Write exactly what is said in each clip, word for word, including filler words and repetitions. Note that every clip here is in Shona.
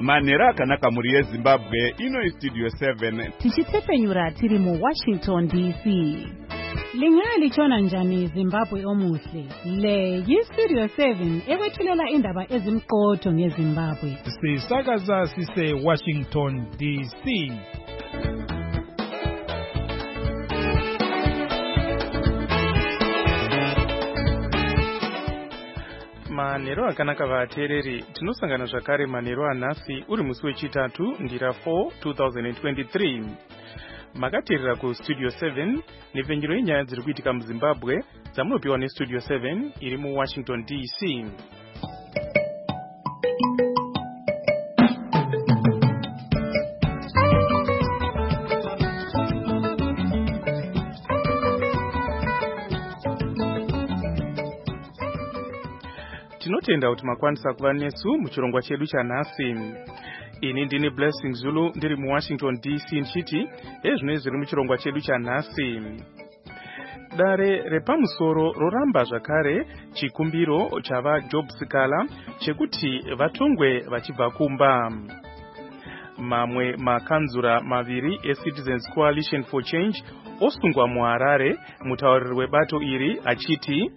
manhero akanaka muri yezimbabwe. Ino Studio seven tichitsepenyura tiri mu Washington D C. Lingali chona njani Zimbabwe omuhle. Le yi Studio seven ekwethulela indaba ezimqotho ngeZimbabwe. Sisakaza sise Washington D C. Manhero akanaka vateereri, tinosangana zvakare manhero anhasi uri musi wechitatu ndira four two thousand twenty-three. Makateerera ku Studio seven nepfenyuro yenyaya dziri kuitika muZimbabwe dzamunopiwa neStudio seven iri mu Washington D C. Tinotenda kuti makwanisa kuva nesu muchirongwa chedu chanhasi. Ini ndini Blessing Zulu ndiri mu Washington D C nchiti ezvino zviri muchirongwa chedu chanhasi. Dare repamusoro roramba zvakare chikumbiro chava Job Sikala chekuti vatongwe vachibva kumba. Mamwe makanzura maviri eCitizens Coalition for Change osungwa muHarare, mutauriri webato iri achiti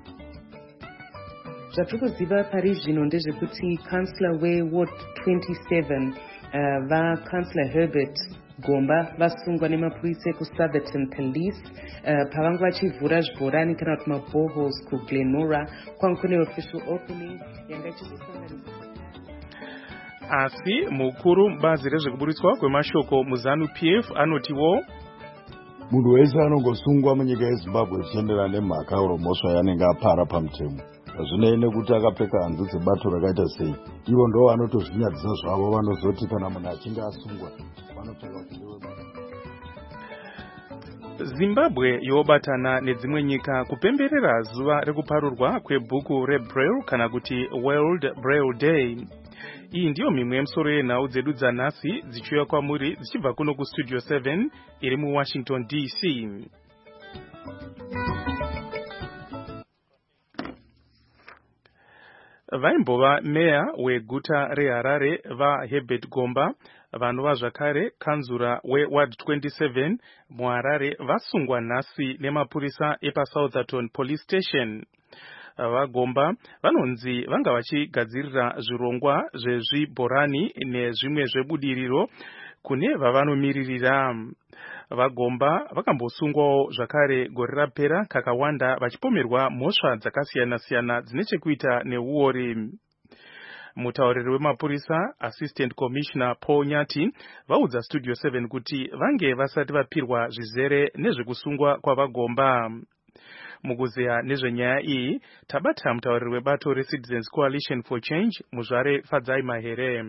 zvatinoziva pari zvino ndezvekuti Councillor weWard twenty-seven uh, vaCouncillor Herbert Gomba vasungwa nemapurisa kuSoutherton Police uh, pavanga vachivhura zvibhorani kana kuti maboreholes kuGlenora kwanga kune official opening yanga ichizosanganisa. Asi mukuru mubazi rezvekuburitswa kwemashoko muZanu P F anotiwo munhu wese anongosungwa munyika yeZimbabwe zvichienderana nemhaka uromosva yanenge apara pamutemo. Zvinoe nekuti akapfeka hanzu dzebato rakaita sei. Ivo ndo vanotozvinyadzisa zvavo, vanozoti kana munhu achinge asungwa vanotsvaka kuti ndiwe. Zimbabwe yobatana nedzimwe nyika kupemberera zuva rekuparurwa kwebhuku reBraille kana kuti World Braille Day. Iyi ndiyo mimwe yemisoro yenhau dzedu dzanhasi dzichiuya kwamuri dzichibva kuno kuStudio seven iri mu Washington D C. Vaimbova meya weguta reHarare vaHerbert Gomba vanova zvakare kanzura weWard twenty-seven muHarare vasungwa nhasi nemapurisa epaSoutherton Police Station. VaGomba vanonzi vanga vachigadzirira zvirongwa zvezvibhorani nezvimwe zvebudiriro kune vavanomiririra. VaGomba vakambosungwawo zvakare gore rapera kakawanda vachipomerwa mhosva dzakasiyana-siyana dzine chekuita neuori. Mutauriri wemapurisa Assistant Commissioner Paul Nyati vaudza Studio seven kuti vange vasati vapirwa zvizere nezvekusungwa kwavaGomba. Mukuzeya nezvenyaya iyi tabata mutauriri webato reCitizens Coalition for Change Muzvare Fadzai Mahere.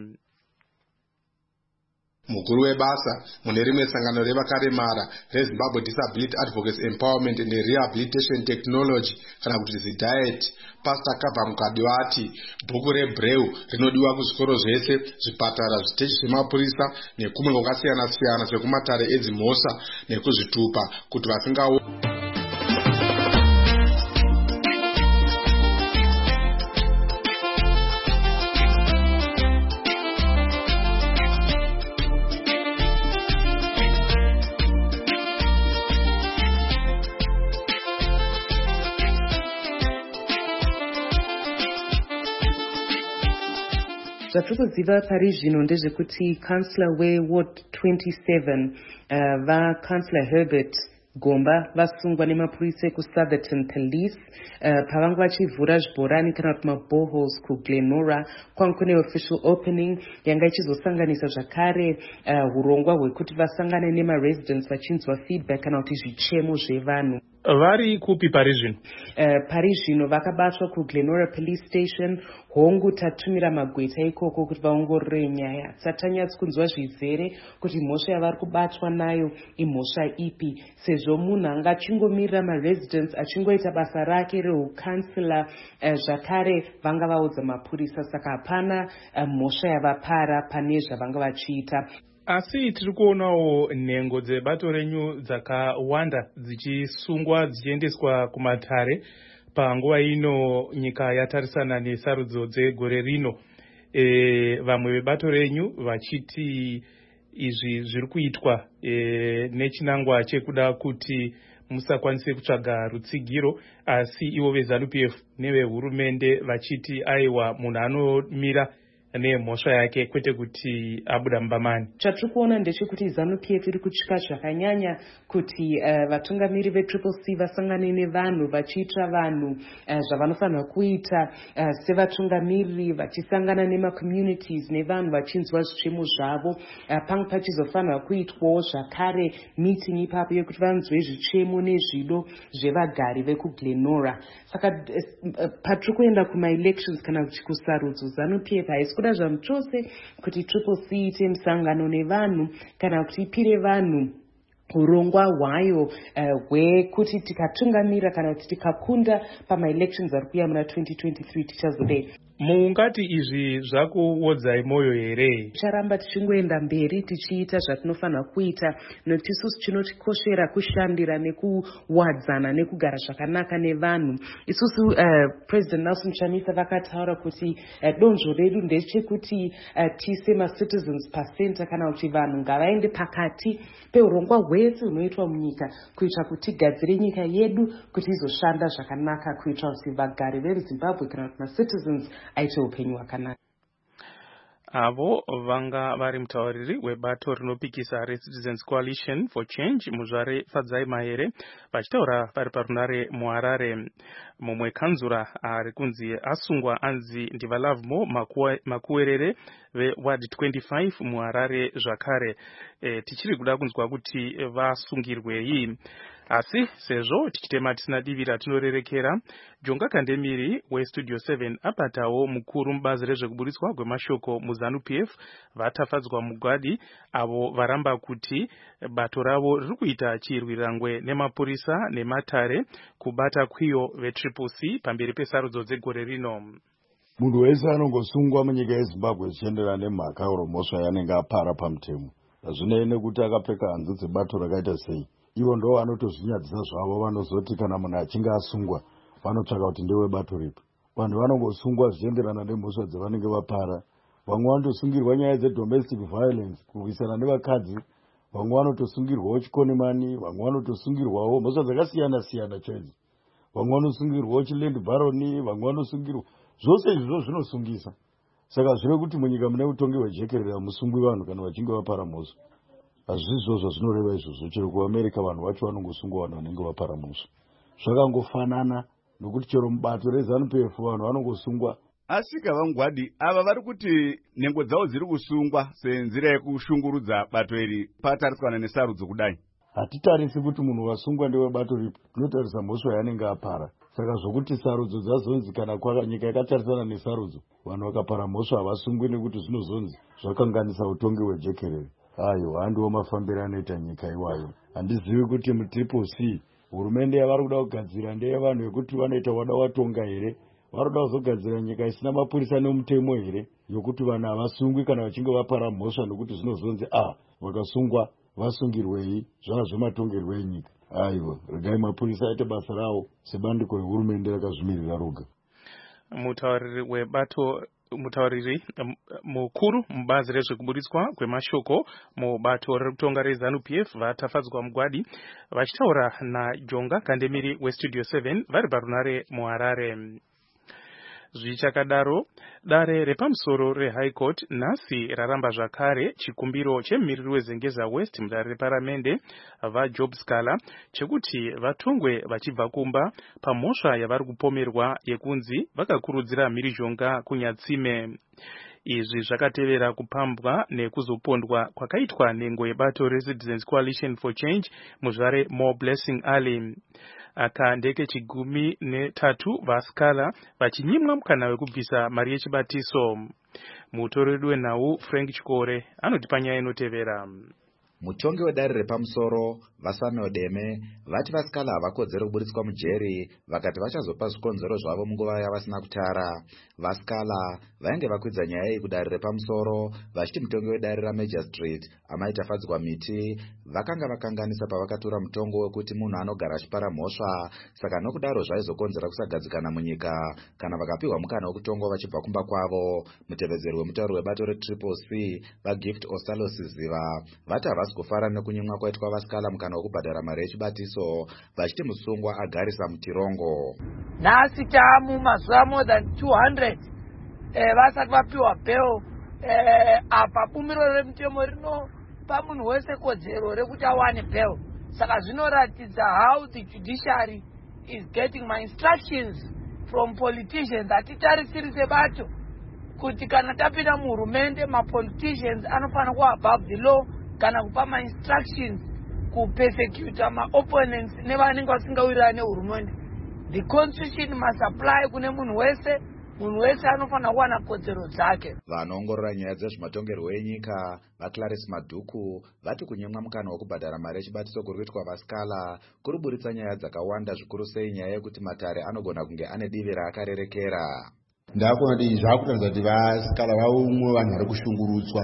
Mukuru webasa mune rimwe sangano revakaremara reZimbabwe Disability Advocacy Empowerment and Rehabilitation Technology kana kuti ZIDAET, Pastor Kabha Mukadi vati bhuku reBraille rinodiwa kuzvikoro zvese, zvipatara, zviteshi zvemapurisa nekumwe kwakasiyana siyana sekumatare edzimhosva nekuzvitupa kuti vasingawo. Zvatinoziva pari zvino ndezvekuti Councillor weWard twenty-seven uh, vaCouncillor Herbert Gomba vasungwa nemapurisa kuSoutherton Police uh, pavanga vachivhura zvibhorani kana kuti maboreholes kuGlenora kwanga kune official opening yanga ichizosanganisa zvakare hurongwa uh, hwekuti vasangane nemaresidents vachinzwa feedback kana kuti zvichemo zvevanhu. Vari kupi pari zvino? Uh, pari zvino vakabatwa kuGlenora Police Station. Hongu tatumira magweta ikoko kuti vaongorore nyaya. Satanyatsi kunzwa zvizere kuti mhosva yavari kubatwa nayo imhosva ipi, sezvo munhu anga achingomirira maresidents achingoita basa rake reukansila uh, zvakare vanga vaudza mapurisa, saka hapana uh, mhosva yavapara pane zvavanga vachiita. Asi tiri kuonawo nhengo dzebato renyu dzakawanda dzichisungwa dzichiendeswa kumatare panguva ino nyika yatarisana nesarudzo dzegore rino. e, vamwe vebato renyu vachiti izvi zviri kuitwa e, nechinangwa chekuda kuti musakwanise kutsvaga rutsigiro, asi ivo veZANU P F nevehurumende vachiti aiwa munhu anomira nemhosva yake kwete kuti abuda mubamani. Chatiri kuona ndechekuti ZANU P F iri kutyika zvakanyanya kuti uh, vatungamiri veTriple C vasangane nevanhu vachiita vanhu uh, zvavanofanira kuita uh, sevatungamiri, vachisangana nemacommunities nevanhu vachinzwa zvichemo zvavo. Uh, pange pachizofanira kuitwawo zvakare meeting ipapo yekuti vanzwe zvichemo nezvido zvevagari vekuGlenora. Saka uh, uh, patiri kuenda kuma-elections kana kusarudzo, ZANU P F haisi kuda zvamu chose kuti Triple C ite musangano nevanhu kana kuti ipire vanhu urongwa hwayo hwekuti uh, tikatungamira kana kuti tikakunda pama-elections ari kuuya muna twenty twenty-three tichazodei. Mungati izvi zvakuodzai moyo here? Ticharamba tichingoenda mberi tichiita zvatinofanira kuita, nokuti isusu chinotikoshera kushandira nekuwadzana nekugara zvakanaka nevanhu. Isusu uh, President Nelson Chamisa vakataura kuti uh, donzvo redu ndechekuti uh, tise ma-citizens pacenter, kana kuti vanhu ngavaende pakati peurongwa hwese hunoitwa munyika kuita kuti tigadzire nyika yedu kuti izoshanda zvakanaka, kuita kuti vagari veZimbabwe kana kuti ma-citizens aite upenyu hwakanaka. Avo vanga vari mutauriri webato rinopikisa reCitizens Coalition for Change muzvare Fadzai Mahere vachitaura vari parunare muHarare. Mumwe kanzura ari kunzi asungwa anzi Ndivalavmo Makuwerere veWard twenty-five muHarare zvakare. E, tichiri kuda kunzwa kuti vasungirwei. Asi sezvo tichitema tisina divi ratinorerekera, Jonga Kandemiri weStudio seven abatawo mukuru mubazi rezvekuburitswa kwemashoko muZANU P F vatafadzwa mugwadi avo varamba kuti bato ravo riri kuita chirwirangwe nemapurisa nematare kubata kwiyo veTriple C pamberi pesarudzo dzegore rino. Munhu wese anongosungwa munyika yeZimbabwe zvichienderana nemhaka uromosva yanenge apara pamutemo. Hazvinei nekuti akapfeka hanzu dzebato rakaita sei. Ivo ndo vanotozvinyadzisa zvavo, vanozoti kana munhu achinge asungwa vanotsvaka kuti ndewe bato ripi. Vanhu vanongosungwa zvichienderana nemhosva dzavanenge vapara. Vamwe vanotosungirwa nyaya dzedomestic violence, kurwisana nevakadzi. Vamwe vanotosungirwawo chikonimani, vamwe vanotosungirwawo mhosva dzakasiyana siyana chaizvo. Vamwe vanosungirwawo chiland baroni, vamwe vanosungirwa. Zvose izvozvo zvinosungisa. Saka zviri kuti munyika mune utongi hwejekerera musungwi vanhu kana vachinge vapara mhosva. Hazvizvozvo zvinoreva izvozvo, chero kuAmerica vanhu vacho vanongosungwa vanhu vanenge vapara mhosva. Zvakangofanana nokuti chero mubato reZANU P F vanhu vanongosungwa. Asvika vamugwadi ava vari kuti nhengo dzavo dziri kusungwa senzira yekushungurudza bato iri patarisana nesarudzo kudai. Hatitarisi kuti munhu wasungwa ndewe bato ripi, tinotarisa mhosva yanenge apara. Saka zvokuti sarudzo dzazonzi kana kwa nyika yakatarisana nesarudzo vanhu vakapara mhosva havasungwi nekuti zvinozonzi zvakanganisa utongi hwejekerere. Ayo handiwo mafambiro anoita nyika iwayo. Handizivi kuti muTriple C hurumende yavari kuda kugadzira ndeyevanhu vekuti vanoita wada watonga here, vari kuda kuzogadzira nyika isina mapurisa nemutemo here, yokuti vanhu havasungwi kana vachinge vapara mhosva nokuti zvinozonzi ah vakasungwa vasungirwei, zvava zvematongerwo enyika. Aiwa, regai mapurisa aite basa rawo sebandiko rehurumende rakazvimirira roga. Mutauriri webato mutauriri mukuru mubazi rezvekuburitswa kwemashoko mubato rekutonga reZANU P F vatafadzwa mugwadi vachitaura naJonga Kandemiri weStudio seven vari parunare muHarare. Zvichakadaro, dare repamusoro reHigh Court nhasi raramba zvakare chikumbiro chemumiriri weZengeza West mudare reparamende vaJob Scala chekuti vatongwe vachibva kumba pamhosva yavari kupomerwa yekunzi vakakurudzira mhirizhonga kunyatsime. Izvi zvakatevera kupambwa nekuzopondwa kwakaitwa nhengo yebato reCitizens Coalition for Change muzvare More Blessing Alley. Aka ndeke chigumi netatu vaScala vachinyimwa mukana wekubvisa mari yechibatiso. Mutori wedu wenhau Frank Chikore anoti panyaya inotevera. Mutongi wedare repamusoro Vasamuel Deme vati vasikala havakodzeri kuburitswa mujeri, vakati vachazopa zvikonzero zvavo munguva yavasina kutara. Vasikala vainge vakwidza nyaya iyi kudare repamusoro vachiti mutongi wedare raMajor Street amaita Fadzwa Miti vakanga vakanganisa pavakatora mutongo wekuti munhu anogara achipara mhosva, saka nokudaro zvaizokonzera kusagadzikana munyika kana vakapiwa mukana wekutongwa vachibva kumba kwavo. Mutevedzeri wemutauro webato reTriple C vaGift Ostalos Ziva vati havasi kufara nekunyimwa kwaitwa vasikala mukana wekubhadhara mari yechibatiso, vachiti musungwa agarisa mutirongo. Nhasi tamu mazuva more than two hundred eh, vasati vapiwa bail eh, apa bumiro remutemo rinopa munhu wese kodzero rekuti awane bail. Saka zvinoratidza how the judiciary is getting my instructions from politicians. Hatitarisiri sebato kuti kana tapinda muhurumende mapoliticians anofanira kuva above the law kana kupa ma instructions kupersecute ma opponents nevanenge vasingawirirani nehurumende. The constitution must apply kune munhu wese. Munhu wese anofanira kuwana kodzero dzake. Vanoongorora nyaya dzezvematongerwo enyika vaClarice Madhuku vati kunyimwa mukana wekubhadhara mari yechibatiso kuri kuitwa vasikala kuriburitsa nyaya dzakawanda, zvikuru sei nyaya yekuti matare anogona kunge ane divi raakarerekera. Ndakuona kuti zvakuratidza kuti vasikala vaumwe vanhu vari kushungurutswa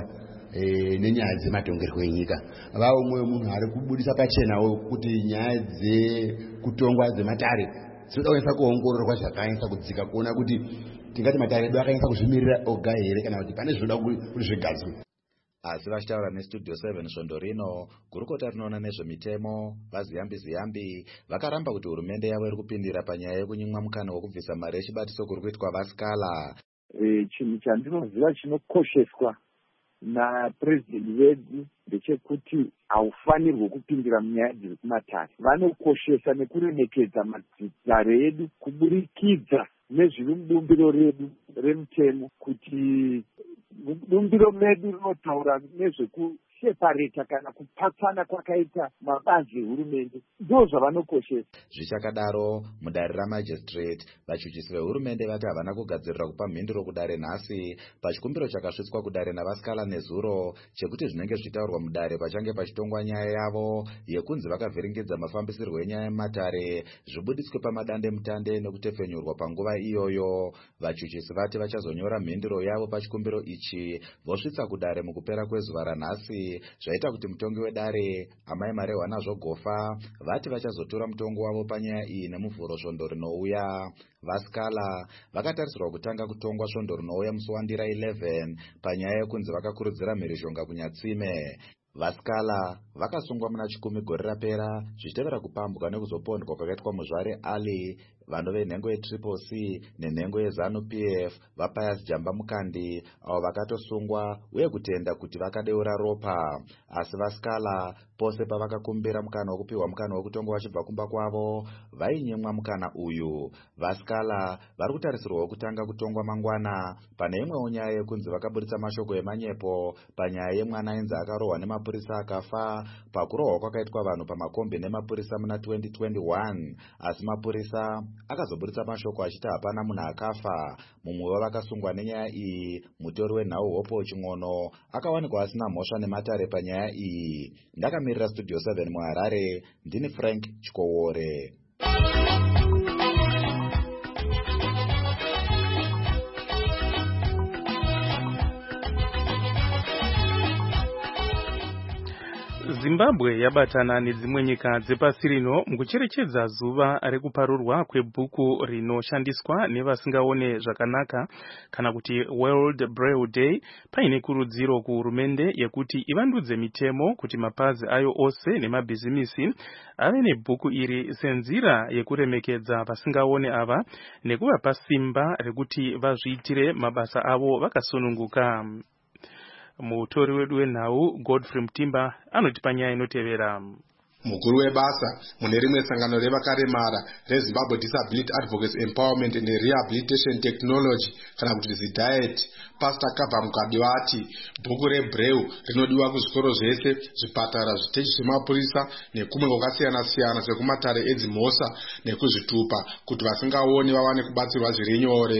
nenyaya dzematongerwo enyika. Vaumwe munhu ari kubudisa pachenawo kuti nyaya dzekutongwa dzematare dzinoda kunyasa kuongororwa zvakanyasa kudzika kuona kuti tingati matare edu akanyasa kuzvimirira oga here kana kuti pane zvinoda kuti zvigadzwe. Asi vachitaura neStudio seven svondo rino, gurukota rinoona nezvemitemo vaZiyambi Ziyambi vakaramba kuti hurumende yavo iri kupindira panyaya yekunyimwa mukana wekubvisa mari yechibatiso kuri kuitwa vasikala. Chinhu chandinoziva chinokosheswa napurezidendi vedu ndechekuti haufanirwi kupindira munyaya dziri kumatare. Vanokoshesa nekuremekedza matare edu kuburikidza nezviri mubumbiro redu remutemo, kuti bumbiro medu rinotaura nezvekushepareta kana kupatsana kwakaita mabazi ehurumende. Ndo zvavanokoshesa. Zvichakadaro mudare raMajor Street vachuchisi vehurumende vati havana kugadzirira kupa mhinduro kudare nhasi pachikumbiro chakasvitswa kudare navasikala nezuro chekuti zvinenge zvichitaurwa mudare pachange pachitongwa nyaya yavo yekunzi vakavhiringidza mafambisirwo enyaya yematare zvibuditswe pamadande mutande nekutepfenyurwa panguva iyoyo. Vachuchisi vati vachazonyora mhinduro yavo pachikumbiro ichi vosvitsa kudare mukupera kwezuva ranhasi, zvaita kuti mutongi wedare amai Marehwa Nazvo Gofa vati vachazotora mutongo wavo panyaya iyi nemuvhuro svondo rinouya. Vasikala vakatarisirwa kutanga kutongwa svondo rinouya musi wandira eleven panyaya yekunzi vakakurudzira mhirizhonga kunyatsime. Vasikala vakasungwa muna chikumi gore rapera zvichitevera kupambwa nekuzopondwa kwakaitwa muzvare Ali, vanove nhengo yeTriple C nenhengo yeZanu P F vaPius Jamba Mukandi avo vakatosungwa uye kutenda kuti vakadeura ropa. Asi vasikala pose pavakakumbira mukana wekupiwa mukana wekutongwa vachibva kumba kwavo vainyimwa mukana uyu. Vasikala vari kutarisirwawo kutanga kutongwa mangwana pane imwewo nyaya yekunzi vakaburitsa mashoko emanyepo panyaya yemwana ainzi akarohwa nemapurisa akafa pakurohwa kwakaitwa vanhu pamakombi nemapurisa muna twenty twenty-one, asi mapurisa akazoburitsa mashoko achiti hapana munhu akafa. Mumwe wavakasungwa nenyaya iyi, mutori wenhau Hopo Ching'ono, akawanikwa asina mhosva nematare panyaya iyi. Ndakamirira Studio seven muHarare, ndini Frank Chikowore. Zimbabwe yabatana nedzimwe nyika dzepasi rino mukucherechedza zuva rekuparurwa kwebhuku rinoshandiswa nevasingaone zvakanaka kana kuti World Braille Day, paine kurudziro kuhurumende yekuti ivandudze mitemo kuti mapazi ayo ose nemabhizimisi ave nebhuku iri senzira yekuremekedza vasingaone ava nekuvapa simba rekuti vazviitire mabasa avo vakasununguka. Mutori wedu wenhau Godfrey Mutimba anoti panyaya inotevera. Mukuru webasa mune rimwe sangano revakaremara reZimbabwe Disability Advocacy Empowerment and Rehabilitation Technology kana kuti ZIDAET, Pastor Kabva Mukadiwati, bhuku reBraille rinodiwa kuzvikoro zvese, zvipatara, zviteshi zvemapurisa nekumwe kwakasiyana-siyana sekumatare edzimhosa nekuzvitupa kuti vasingaoni vawane kubatsirwa zviri nyore.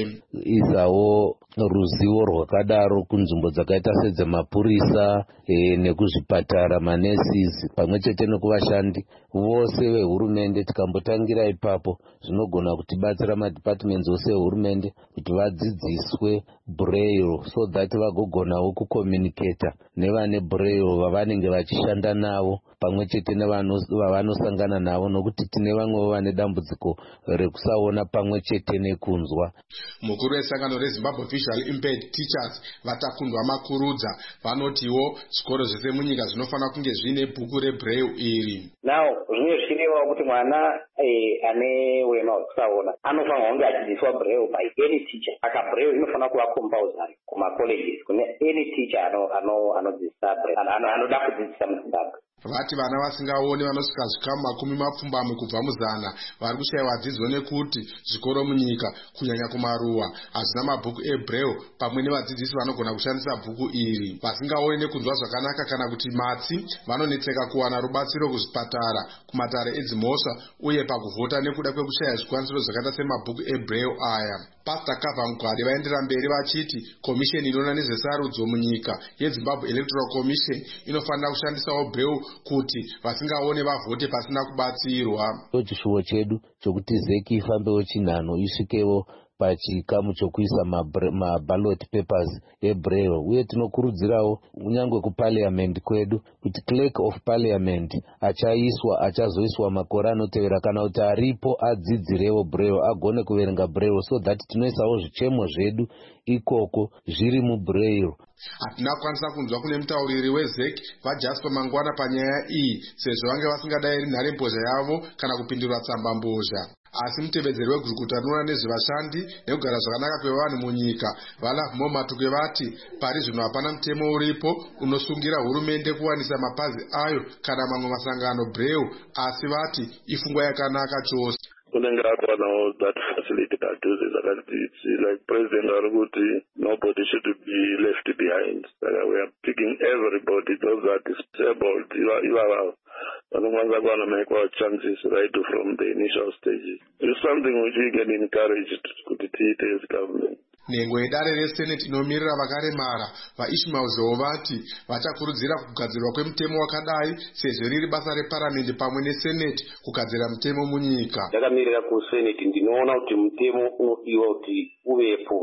Izawo ruzivo rwakadaro kunzvimbo dzakaita sedzemapurisa e, nekuzvipatara manesizi pamwe chete nekuvashandi vose vehurumende. Tikambotangira ipapo zvinogona kutibatsira madepartments ose ehurumende kuti vadzidziswe Braille so that vagogonawo kucommunicata nevane Braille vavanenge vachishanda navo pamwe chete nevavanosangana navo, nokuti tine vamwe vane dambudziko rekusaona pamwe chete nekunzwa. Mukuru wesangano reZimbabwe Visually Impaired Teachers Vatakundwa Makurudza vanotiwo zvikoro zvese munyika zvinofana kunge zvine bhuku reBraille iri. Now zvimwe zvichirewa kuti mwana eh, ane wema wekusaona anofanirwa kunge achidzidziswa Braille by any teacher. Aka Braille inofanira kuva compulsory kumacolleges kune any teacher anodzidzisa Braille anoda kudzidzisa muZimbabwe. Vati vana vasingaoni vanosvika zvikamu makumi mapfumbamwe kubva muzana vari kushayiwa dzidzo nekuti zvikoro munyika kunyanya kumaruwa hazvina mabhuku eBraille pamwe nevadzidzisi vanogona kushandisa bhuku iri. Vasingaoni nekunzwa zvakanaka kana kuti matsi vanonetseka kuwana rubatsiro kuzvipatara, kumatare edzimhosva uye pakuvhota nekuda kwekushaya zvikwanisiro zvakaita semabhuku eBraille aya. Pastor Kabva Mukadi vaendera mberi vachiti komisheni inoona nezvesarudzo munyika yeZimbabwe Electoral Commission inofanira kushandisawo Braille kuti vasingaone vavhote pasina kubatsirwa. Chishuwo chedu chokuti zeki ifambewo chinhano isvikewo pachikamu chokuisa maballot papers eBraille, uye tinokurudzirawo kunyangwe kuparliament kwedu kuti clerk of parliament achaiswa achazoiswa makore anotevera kana kuti aripo adzidzirewo Braille, agone kuverenga Braille, so that tinoisawo zvichemo zvedu ikoko zviri muBraille. Hatina kukwanisa kunzwa kune mutauriri wezeki vaJasper Mangwana panyaya iyi sezvo vange vasingadayiri nharembozha yavo kana kupindura tsamba mbozha. Asi mutevedzeri wegurukuta rinoona nezvevashandi nekugara zvakanaka kwevanhu munyika vaLovemore Matuke vati pari zvino hapana mutemo uripo unosungira hurumende kuwanisa mapazi ayo kana mamwe masangano Braille, asi vati ifungwa yakanaka chose. Kunenge akanawo that facility padhuze zvakati like president ari kuti nobody should be left behind. Saka we are picking everybody, those that is disabled, ivava vanokwanisa kuwana maekwa chances right from the initial stages. It's something which we can encourage kuti tiite as government. Nhengo yedare reSenate inomirira vakaremara vaIshmael Zhou vati vachakurudzira kugadzirwa kwemutemo wakadai sezvo riri basa reparamende pamwe neSenate kugadzira mutemo munyika. Ndakamirira kuSenate ndinoona kuti mutemo unodiwa kuti uvepo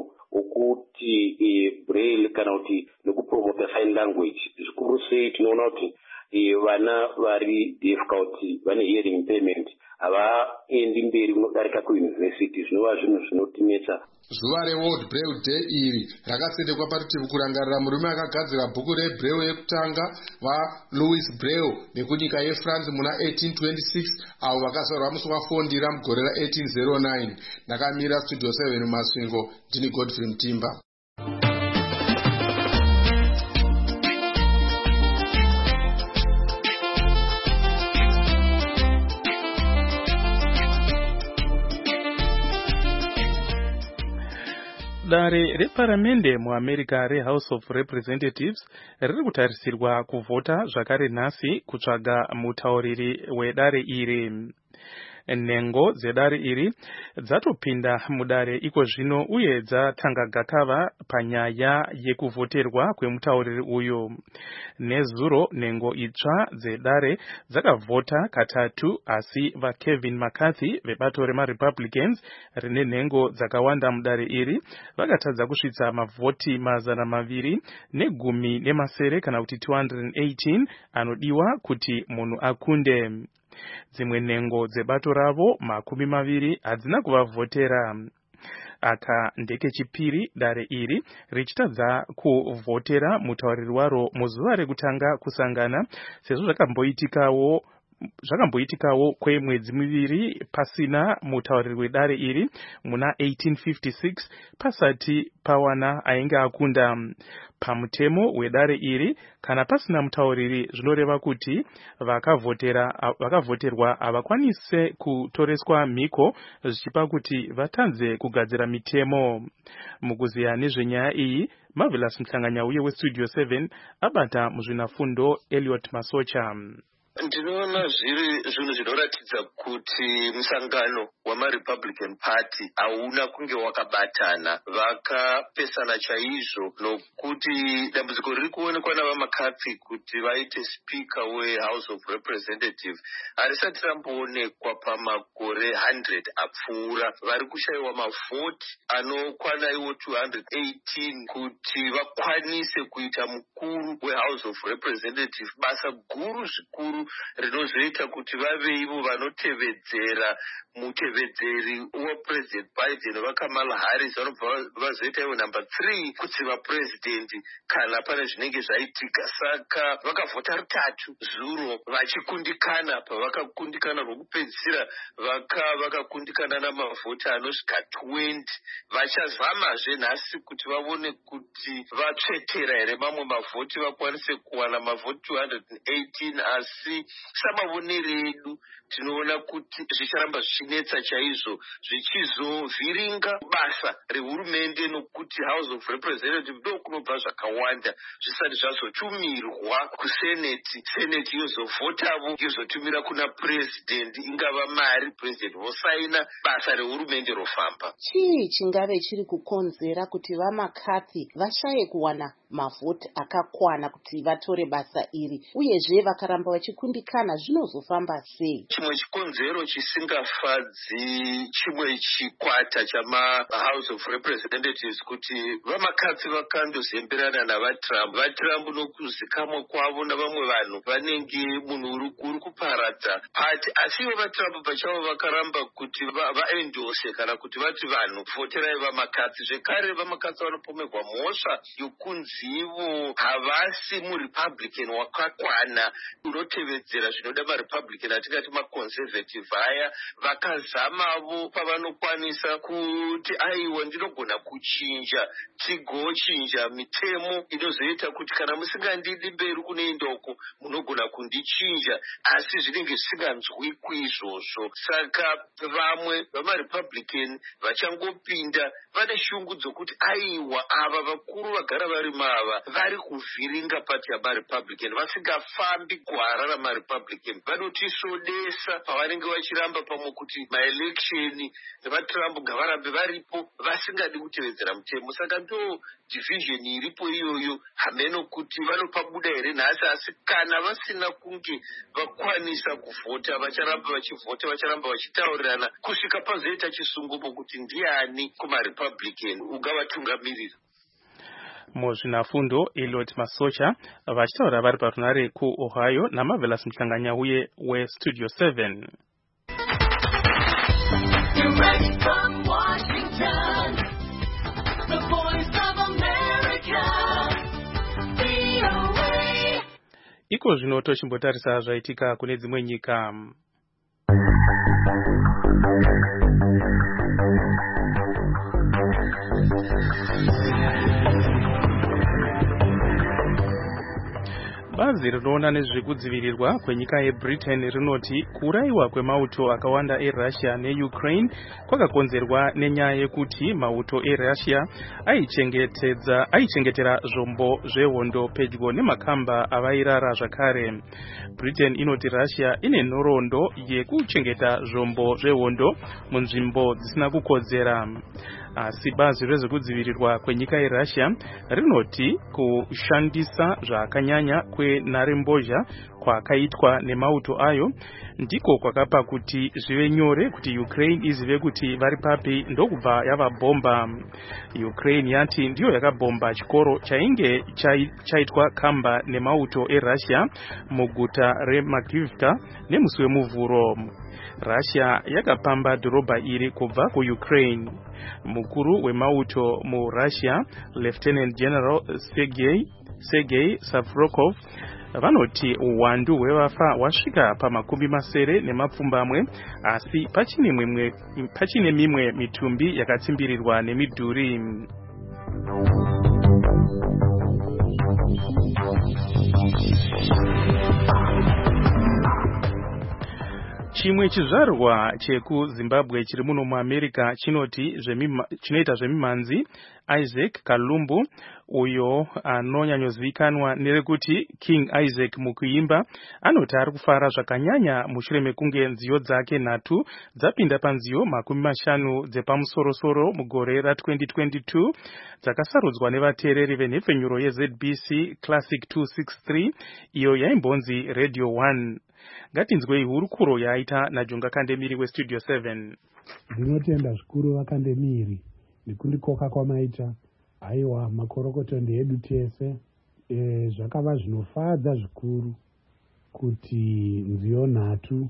ukuti e, Braille kana kuti nekupromota sign language. Zvikuru sei tinoona kuti e, vana vari deaf kuti vane hearing impairment havaendi mberi kunodarika kuuniversity, zvinova zvinhu zvinotinetsa. Zuva reWorld Braille Day iri rakasendekwa parutivi kurangarira murume akagadzira bhuku reBraille yekutanga vaLouis Braille nekunyika yeFrance muna eighteen twenty-six avo vakazvarwa musi wafondira mugore ra-eighteen oh nine. Ndakamira Studio seven muMasvingo, ndini Godfrey Mutimba. Dare reparamende muAmerica reHouse of Representatives riri kutarisirwa kuvhota zvakare nhasi kutsvaga mutauriri wedare iri. Nhengo dzedare iri dzatopinda mudare iko zvino uye dzatanga gakava panyaya yekuvhoterwa kwemutauriri uyu. Nezuro nhengo itsva dzedare dzakavhota katatu, asi vaKevin McCarthy vebato remaRepublicans rine nhengo dzakawanda mudare iri vakatadza kusvitsa mavhoti mazana maviri negumi nemasere kana kuti two hundred eighteen anodiwa kuti munhu akunde. Dzimwe nhengo dzebato ravo makumi maviri hadzina kuvavhotera. Aka ndeke chipiri dare iri richitadza kuvhotera mutauriri waro muzuva rekutanga kusangana, sezvo zvakamboitikawo zvakamboitikawo kwemwedzi miviri pasina mutauriri wedare iri muna eighteen fifty-six pasati pawana ainge akunda. Pamutemo wedare iri kana pasina mutauriri zvinoreva kuti vakavhotera vakavhoterwa havakwanise kutoreswa mhiko zvichipa kuti vatanze kugadzira mitemo. Mukuziya nezvenyaya iyi Marvelous Mhlanganyauye westudio seven abata muzvinafundo Elliot Masocha. Ndinoona zviri zvinhu zvinoratidza kuti musangano wamaRepublican Party hauna kunge wakabatana, vakapesana chaizvo, nokuti dambudziko riri kuonekwa navaMcCarthy kuti vaite speaker weHouse of Representatives harisati ramboonekwa pamakore one hundred apfuura. Vari kushayiwa mavhoti anokwana iwo two hundred eighteen kuti vakwanise kuita mukuru weHouse of Representatives, basa guru zvikuru rinozoita kuti vave ivo vanotevedzera mutevedzeri waPresident Biden vaKamala Harris, vanobva vazoita ivo number three kutsiva president kana pane zvinenge zvaitika. Saka vakavhota rutatu zuro vachikundikana. Pavakakundikana rwokupedzisira vakakundikana namavhoti anosvika twenty. Vachazamazve nhasi kuti vaone kuti vatsvetera here mamwe mavhoti vakwanise kuwana mavhoti two hundred eighteen, asi samavonere edu tinoona kuti zvicharamba zvichinetsa chaizvo, zvichizovhiringa basa rehurumende, nokuti House of Representatives ndo kunobva zvakawanda zvisati zvazotumirwa kuseneti. Seneti yozovhotavo yozotumira kuna president, ingava mari president vosaina, basa rehurumende rofamba. Chii chingave chiri kukonzera kuti vaMcCarthy vashaye kuwana mavhoti akakwana kuti vatore basa iri, uyezve vakaramba vachikundikana zvinozofamba sei? Chimwe chikonzero chisingafadzi chimwe chikwata chama House of Representatives kuti vaMcCarthy vakandozemberana navaTrump. VaTrump nokuzikamwa kwavo navamwe vanhu vanenge munhu uri kuparadza pati, asi ivo vaTrump pachavo vakaramba kuti vaendose kana kuti vati vanhu voterai vaMcCarthy. Zvekare vaMcCarthy vanopomerwa mhosva yokunzi ivo havasi muRepublican wakakwana unotevedzera zvinoda maRepublican, atingati maconservative aya. Vakazamavo pavanokwanisa kuti aiwa ndinogona kuchinja tigochinja mitemo inozoita kuti kana musingandidi mberi kunoendako munogona kundichinja, asi zvinenge zvisinganzwikwi izvozvo. Saka vamwe vamaRepublican vachangopinda vane shungu dzokuti aiwa ava vakuru vagara vari mava vari kuvhiringa pati yamaRepublican, vasingafambi gwara ramaRepublican, vanotisodesa pavanenge vachiramba pamwe kuti maelection vaTrump ngavarambe varipo vasingadi kutevedzera mutemo. Saka ndo division iripo iyoyo, hameno kuti vanopabuda here nhasi, asi kana vasina kunge vakwanisa kuvhota vacharamba vachivhota, vacharamba vachitaurirana kusvika pazoita chisungumo kuti ndiani kumaRepublican ungavatungamirira. Muzvinafundo Elliot Masocha vachitaura vari parunare kuOhio naMarvelous Mhlanganyauye westudio seven. Direct from Washington, the voice of America, V O A. Iko zvino tochimbotarisa zvaitika kune dzimwe nyika. Bazi rinoona nezvekudzivirirwa kwenyika yeBritain rinoti kuraiwa kwemauto akawanda eRussia neUkraine kwakakonzerwa nenyaya yekuti mauto eRussia aichengetedza aichengetera zvombo zvehondo pedyo nemakamba avairara zvakare. Britain inoti Russia ine nhoroondo yekuchengeta zvombo zvehondo munzvimbo dzisina kukodzera. Asi bazi rezvekudzivirirwa kwenyika yeRussia rinoti kushandisa zvakanyanya kwenharembozha kwakaitwa nemauto ayo ndiko kwakapa kuti zvive nyore kuti Ukraine izive kuti vari papi ndokubva yavabhomba. Ukraine yati ndiyo yakabhomba chikoro chainge chaitwa kamba nemauto eRussia muguta reMakivka nemusi wemuvhuro. Russia yakapamba dhorobha iri kubva kuUkraine. Mukuru wemauto muRussia, Lieutenant General Sergei Sergei Savrokov, vanoti uwandu hwevafa hwasvika pamakumi masere nemapfumbamwe, asi pachine mimwe pachine mimwe mitumbi yakatsimbirirwa nemidhuri. Chimwe chizvarwa chekuZimbabwe chiri muno muAmerica chinoti chinoita zvemimhanzi Isaac Kalumbu, uyo anonyanyozivikanwa nerekuti King Isaac mukuimba, anoti ari kufara zvakanyanya mushure mekunge nziyo dzake nhatu dzapinda panziyo makumi mashanu dzepamusorosoro mugore ra-twenty twenty-two dzakasarudzwa nevateereri venhepfenyuro yeZ B C Classic two sixty-three iyo yaimbonzi Radio one. Ngatinzwei hurukuro yaita naJonga Kandemiri weStudio seven. Ndinotenda zvikuru vaKandemiri nekundikoka kwamaita. Aiwa, makorokoto ndeedu tese. E, zvakava zvinofadza zvikuru kuti nziyo nhatu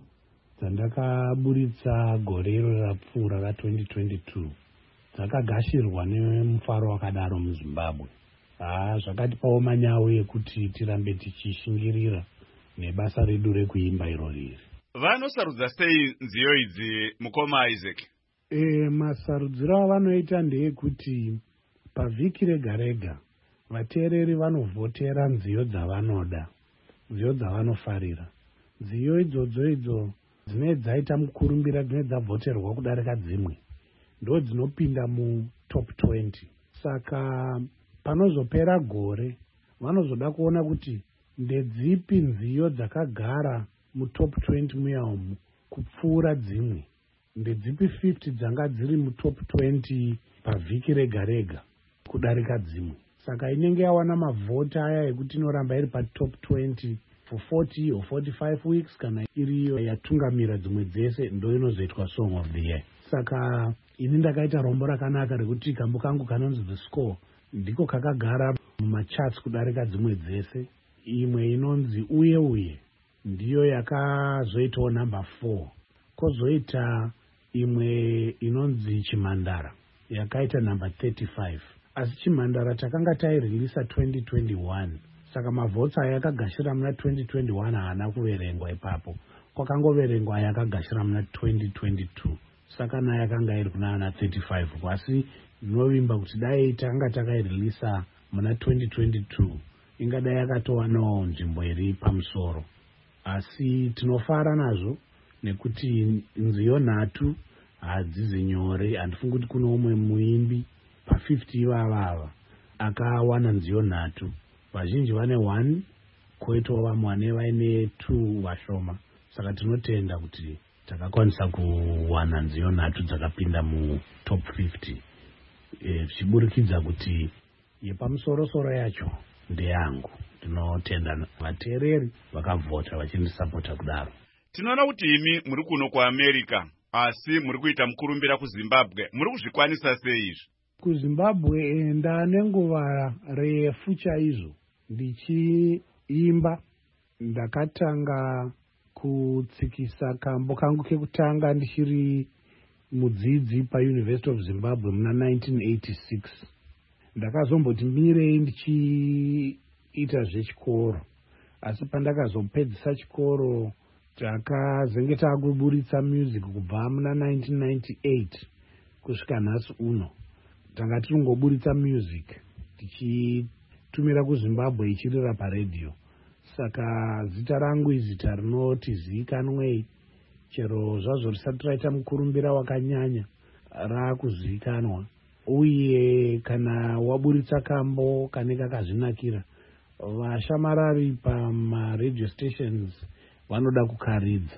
dzandakaburitsa gorero rapfuura ra-twenty twenty-two dzakagashirwa nemufaro wakadaro muZimbabwe. Ah, zvakatipawo manyawu ekuti tirambe tichishingirira nebasa redu rekuimba iro riri. Vanosarudza sei nziyo idzi mukoma Isaac? E, masarudziro avanoita ndeyekuti pavhiki rega rega vateereri vanovhotera nziyo dzavanoda, nziyo dzavanofarira. Nziyo idzodzo idzo dzine dzaita mukurumbira dzine dzavhoterwa kudarika dzimwe ndo dzinopinda mu top twenty. Saka panozopera gore vanozoda kuona kuti ndedzipi nziyo dzakagara mu top twenty muya umu kupfuura dzimwe, ndedzipi fifty dzanga dziri mu top twenty pavhiki rega rega kudarika dzimwe. Saka inenge yawana mavhota aya ekuti inoramba iri pa top twenty for forty or forty-five weeks, kana iriyo yatungamira dzimwe dzese ndo inozoitwa song of the year. Saka ini ndakaita rombo rakanaka rekuti kambo kangu kanonzi The Score ndiko kakagara mumacharts kudarika dzimwe dzese. Imwe inonzi uye uye ndiyo yakazoitawo number four. Kozoita imwe inonzi Chimandara yakaita number thirty-five. Asi Chimandara takanga tairilisa twenty twenty-one. Saka mavhotsi aya yakagashira muna twenty twenty-one haana kuverengwa ipapo. Kwakangoverengwa yakagashira muna twenty twenty-two. Saka nayo yakanga iri kuna ana thirty-five. Asi ndinovimba kuti dai takanga takairilisa muna twenty twenty-two ingadai yakatowanawo nzvimbo iri pamusoro. Asi tinofara nazvo nekuti nziyo nhatu hadzizi nyore. Handifungi kuti kuno umwe muimbi pa fifty ivavava akawana nziyo nhatu. Vazhinji vane one, koitawo vamwe vane vaine two vashoma. Saka tinotenda kuti takakwanisa kuwana nziyo nhatu dzakapinda mu top fifty. Zvichiburikidza e, kuti yepamusorosoro yacho ndeyangu. Tinotenda vateereri vakavhota vachindisapota kudaro. Tinoona kuti imi muri kuno kuAmerica asi muri kuita mukurumbira kuZimbabwe. Muri kuzvikwanisa sei izvi? KuZimbabwe ndane nguva refu chaizvo ndichiimba. Ndakatanga kutsikisa kambo kangu kekutanga ndichiri mudzidzi paUniversity of Zimbabwe muna nineteen eighty-six. Ndakazomboti mirei ndichiita zvechikoro, asi pandakazopedzisa chikoro takazenge takuburitsa music kubva muna nineteen ninety-eight kusvika nhasi uno. Tanga tiringoburitsa music tichitumira kuZimbabwe ichirira paredhiyo. Saka zita rangu izita rinoti zivikanwei, chero zvazvo risati raita mukurumbira wakanyanya raakuzivikanwa. Uye kana waburitsa kambo kane kakazvinakira, vashamarari pamaradio stations vanoda kukaridza.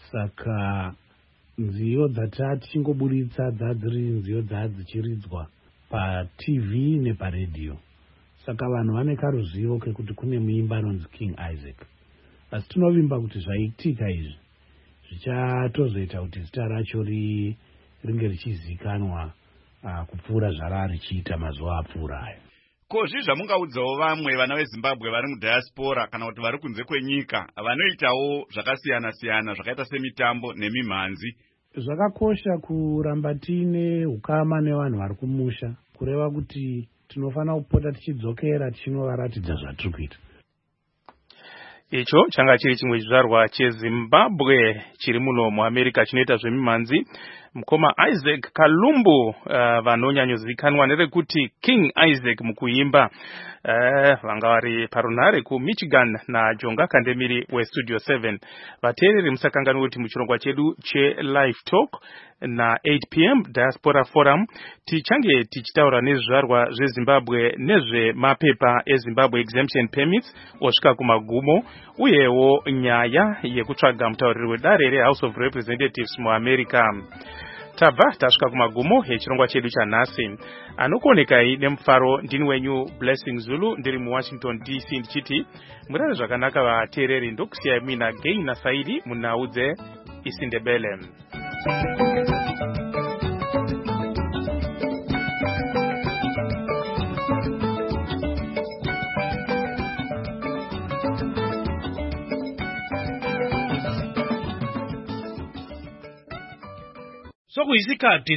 Saka nziyo dzatatichingoburitsa dzadziri nziyo dzadzichiridzwa paT V neparedhiyo. Saka vanhu vane karuzivo kekuti kune muimba anonzi King Isaac. Asi tinovimba kuti zvaitika izvi zvichatozoita kuti zita racho ringe richizivikanwa uh, kupfuura zvarari richiita mazuva apfuura ayo. Ko zvi zvamungaudzawo vamwe vana veZimbabwe vari mudiaspora kana kuti vari kunze kwenyika vanoitawo zvakasiyana siyana zvakaita semitambo nemimhanzi? Zvakakosha kuramba tiine ukama nevanhu vari kumusha, kureva kuti tinofanira kupota tichidzokera tichinovaratidza zvatiri kuita. icho changa chiri chimwe chizvarwa chezimbabwe chiri muno muamerica chinoita zvemimanzi. Mukoma Isaac Kalumbu uh, vanonyanyozivikanwa nerekuti King Isaac mukuimba uh, vanga vari parunhare kuMichigan naJonga Kandemiri weStudio seven. Vateereri musakanganwa kuti muchirongwa chedu cheLive Talk na eight p m Diaspora Forum tichange tichitaura nezvizvarwa zveZimbabwe nezvemapepa eZimbabwe Exemption Permits osvika kumagumo, uyewo nyaya yekutsvaga mutauriri wedare reHouse of Representatives muAmerica. Tabva tasvika kumagumo echirongwa chedu chanhasi. Anokuonekai nemufaro ndini wenyu Blessing Zulu ndiri muWashington D C ndichiti murare zvakanaka vateereri, ndokusiyai mina Gaina Saidi munhau dzeIsindebele. Sokuyisikhathi